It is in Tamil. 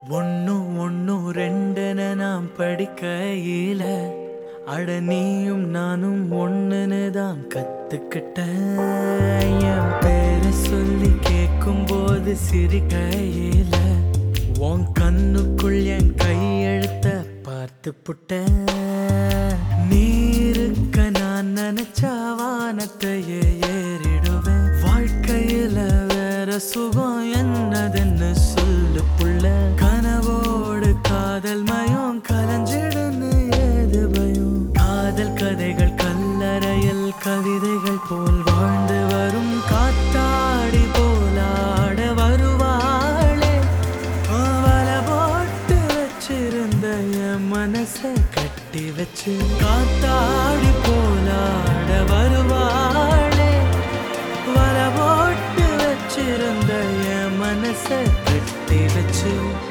ஒன்னும் ஒன்னும் ரெண்டுன்னு நாம் படிக்கையில அட நீயும் நானும் ஒண்ணுன்னு தான் கத்துக்கிட்டேன். என் பேரை சொல்லி கேட்கும் போது சிரிக்கையில உன் கண்ணுக்குள் என் கையெழுத்த பார்த்து புட்டேன். நீ இருக்க நான் நினைச்சா வானத்தையே ஏறிடுவேன். வாழ்க்கையில வேற சுகம் என்னதுன்னு சொல்லு புள்ள. கனவோடு காதல் மயம் கலஞ்சிடுன்னு ஏது பயம். காதல் கதைகள் கல்லறையில் கவிதைகள் போல் வாழ்ந்து வரும் காத்தாடி போலாட வருவாளே. வலை போட்டு வச்சிருந்த என் மனசை கட்டி வச்சு காத்தாடி போலாட வருவாளே. வலை போட்டு வச்சிருந்த என் மனசை கட்டி வச்சு